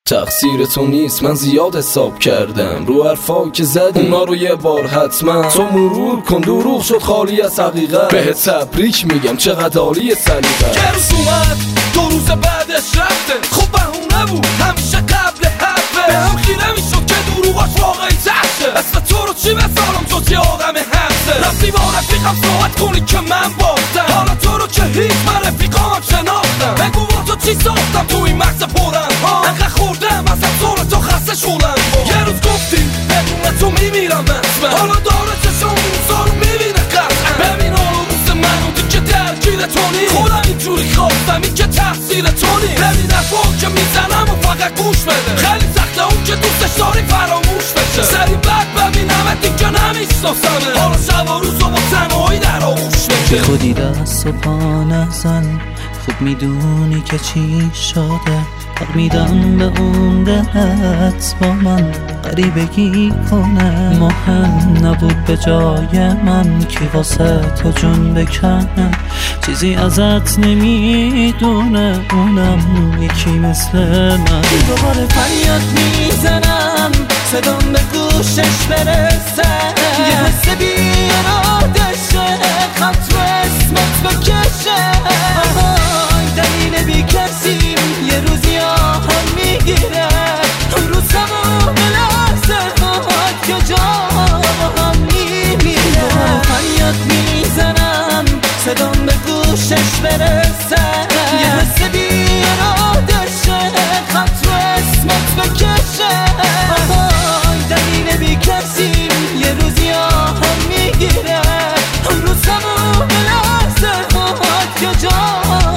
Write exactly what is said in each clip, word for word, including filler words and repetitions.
تقصیر تو نیست، من زیاد حساب کردم رو حرفا که زدی اونا رو یه بار حتما تو مرور کن. دروغ شد خالی از حقیقت، بهت تبریک میگم چقدر عالی سلیقت. یه روز اومد دو روز بعدش رفته، خب بهونه بود همیشه قبل حرفه. به هم خیره میشد که دروغاش واقعی تحته. اسم تو رو چی بذارم جز یه آدم حقه. رفتی با رفیقم صحبت کنی که من باختم، حالا تو رو که هیچ من رفیقامم شناختم. بگو با تو چی ساختم تو این مغز پرم، انقدر خوردم از زور تو خسته شدم. یه روز گفتی بدون تو میمیرم اسمم، حالا داره چشم روزا رو میبینه قطعا. ببین حالا روز منو دیگه درگیر تو نی، خودم اینجوری خواستم این که تحصیل تو نی. ببین افعال که میزنم و فقط گوش بده، خیلی سخته اون که دوستش داری فراموش بشه. سری بعد ببینم دیگه نمیشناسمه، حالا شب و روز و با تنهایی در آغوش بشه. خودی دست و پا نزن، خوب میدونی که چی شده. حق میدم به اون دلت با من غریبگی کنه. مهم نبود به جای من که واسه تو جون بکنه. چیزی ازت نمیدونه اونم یکی مثل من. دوباره فریاد میزنم صدام به گوشش برسه، یه حس بیارادشه خط رو اسمت بکشه. دلیل بی کسی یه روزی آهم میگیره، روز همون لحظه هات که جا هم میمیره. فریاد میزنم صدام به گوشش برسه، یه حس بیارادشه خط رو اسمت بکشه. دلیل بی کسی یه روزی آهم میگیره، روز همون لحظه هات که جا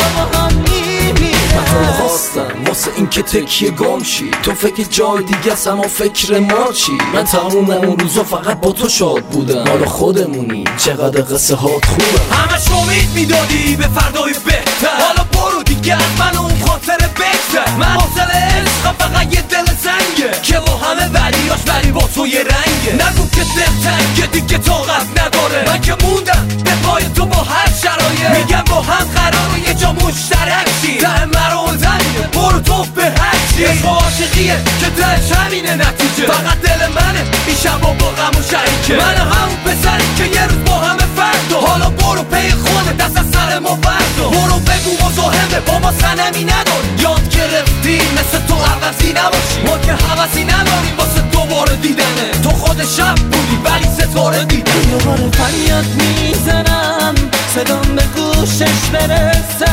واسه این که تکیه گم شی. تو فکر جای دیگه است اما فکر ما چی؟ من تموم اون روزا فقط با تو شاد بودم، حالا خودمونی چقدر قصه هات خوبم. همش امید میدادی به فردای بهتر، حالا برو دیگه از من اون خاطر بگذر. من حاصل عشقم فقط یه دل زنگه که با همه ولیاش ولی با تو یه رنگه. نگو که دل تنگه دیگه طاقت نداره، من که موندم به پای تو با هر شرایط. میگم با هم قراره یه جا مشترک شیم، ته مرا زنیه برو تو به هر چی. عشق عاشقیه که دلش همینه نتیجه، فقط دل منه این شبا با غم و شریکه. من همون پسری که یه روز با همه فردا، حالا برو پی خودت دست از سر ما بردا. برو بگو مزاحمه با ما صنمی نداری، یاد گرفتیم مثل تو عوضی نباشی. ما که حوضی نداریم واسه دوباره دیدنه، تو خود شب بودی ولی ستاره دیدن. دوباره فریاد میزنم صدام به گوشش برسه،